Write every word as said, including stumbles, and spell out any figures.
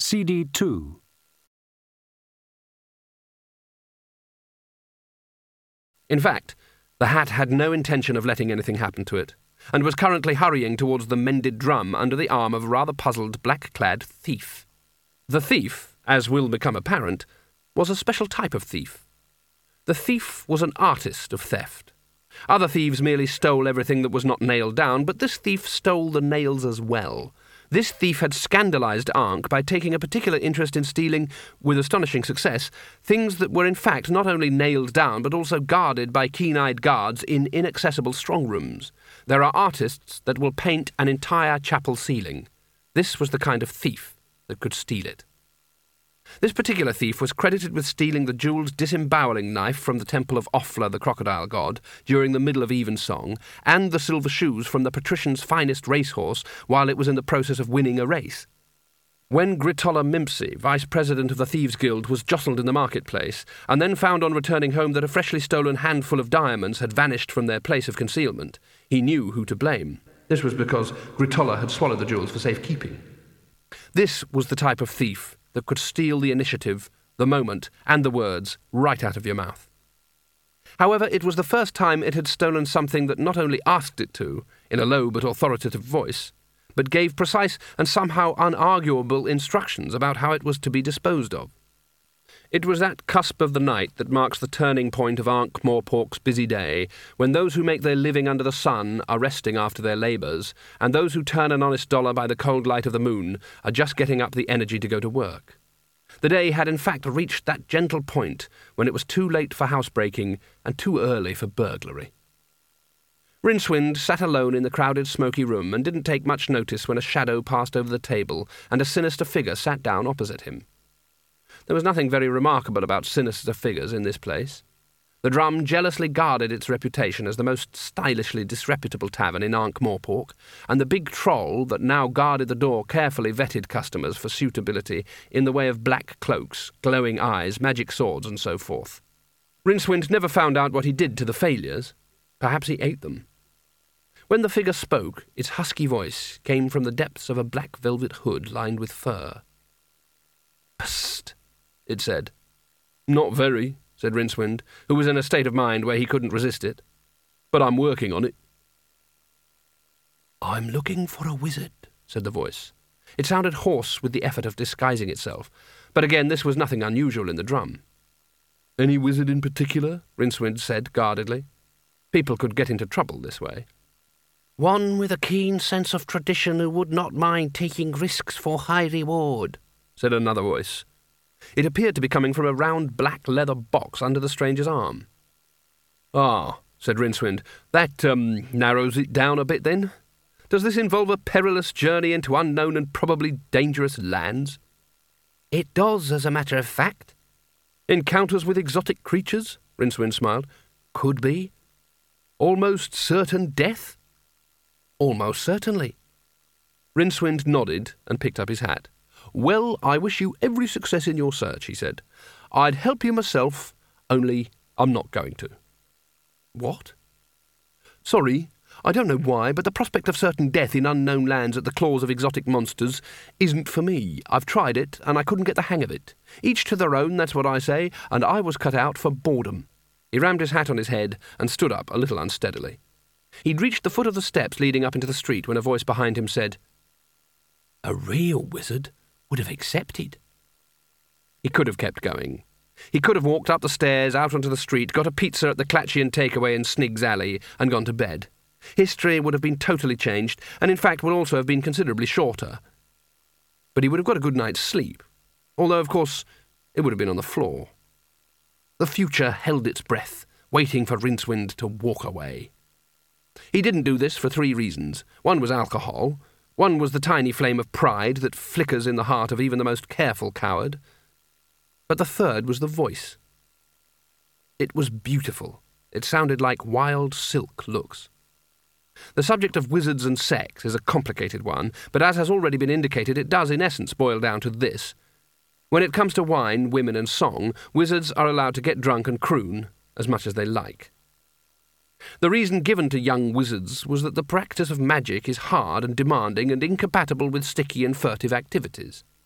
C D two. In fact, the hat had no intention of letting anything happen to it, and was currently hurrying towards the mended drum under the arm of a rather puzzled black-clad thief. The thief, as will become apparent, was a special type of thief. The thief was an artist of theft. Other thieves merely stole everything that was not nailed down, but this thief stole the nails as well. This thief had scandalised Ankh by taking a particular interest in stealing, with astonishing success, things that were in fact not only nailed down but also guarded by keen-eyed guards in inaccessible strong-rooms. There are artists that will paint an entire chapel ceiling. This was the kind of thief that could steal it. This particular thief was credited with stealing the jewelled disemboweling knife from the temple of Offla, the crocodile god, during the middle of evensong, and the silver shoes from the patrician's finest racehorse while it was in the process of winning a race. When Gritola Mimpsy, vice president of the Thieves' Guild, was jostled in the marketplace, and then found on returning home that a freshly stolen handful of diamonds had vanished from their place of concealment, he knew who to blame. This was because Gritola had swallowed the jewels for safekeeping. This was the type of thief that could steal the initiative, the moment, and the words right out of your mouth. However, it was the first time it had stolen something that not only asked it to, in a low but authoritative voice, but gave precise and somehow unarguable instructions about how it was to be disposed of. It was that cusp of the night that marks the turning point of Ankh-Morpork's busy day, when those who make their living under the sun are resting after their labours, and those who turn an honest dollar by the cold light of the moon are just getting up the energy to go to work. The day had in fact reached that gentle point when it was too late for housebreaking and too early for burglary. Rincewind sat alone in the crowded smoky room and didn't take much notice when a shadow passed over the table and a sinister figure sat down opposite him. There was nothing very remarkable about sinister figures in this place. The Drum jealously guarded its reputation as the most stylishly disreputable tavern in Ankh-Morpork, and the big troll that now guarded the door carefully vetted customers for suitability in the way of black cloaks, glowing eyes, magic swords, and so forth. Rincewind never found out what he did to the failures. Perhaps he ate them. When the figure spoke, its husky voice came from the depths of a black velvet hood lined with fur. "Psst," it said. "Not very," said Rincewind, who was in a state of mind where he couldn't resist it. "But I'm working on it." "I'm looking for a wizard," said the voice. It sounded hoarse with the effort of disguising itself, but again this was nothing unusual in the Drum. "Any wizard in particular?" Rincewind said guardedly. People could get into trouble this way. "One with a keen sense of tradition who would not mind taking risks for high reward," said another voice. It appeared to be coming from a round black leather box under the stranger's arm. "Ah," said Rincewind, "that, um, narrows it down a bit then. Does this involve a perilous journey into unknown and probably dangerous lands?" "It does, as a matter of fact." "Encounters with exotic creatures?" Rincewind smiled. "Could be." "Almost certain death?" "Almost certainly." Rincewind nodded and picked up his hat. "Well, I wish you every success in your search," he said. "I'd help you myself, only I'm not going to." "What?" "Sorry, I don't know why, but the prospect of certain death in unknown lands at the claws of exotic monsters isn't for me. I've tried it, and I couldn't get the hang of it. Each to their own, that's what I say, and I was cut out for boredom." He rammed his hat on his head and stood up a little unsteadily. He'd reached the foot of the steps leading up into the street when a voice behind him said, "A real wizard would have accepted." He could have kept going. He could have walked up the stairs, out onto the street, got a pizza at the Clatchian takeaway in Sniggs Alley, and gone to bed. History would have been totally changed, and in fact would also have been considerably shorter. But he would have got a good night's sleep, although, of course, it would have been on the floor. The future held its breath, waiting for Rincewind to walk away. He didn't do this for three reasons. One was alcohol. One was the tiny flame of pride that flickers in the heart of even the most careful coward. But the third was the voice. It was beautiful. It sounded like wild silk looks. The subject of wizards and sex is a complicated one, but as has already been indicated, it does in essence boil down to this. When it comes to wine, women and song, wizards are allowed to get drunk and croon as much as they like. The reason given to young wizards was that the practice of magic is hard and demanding and incompatible with sticky and furtive activities.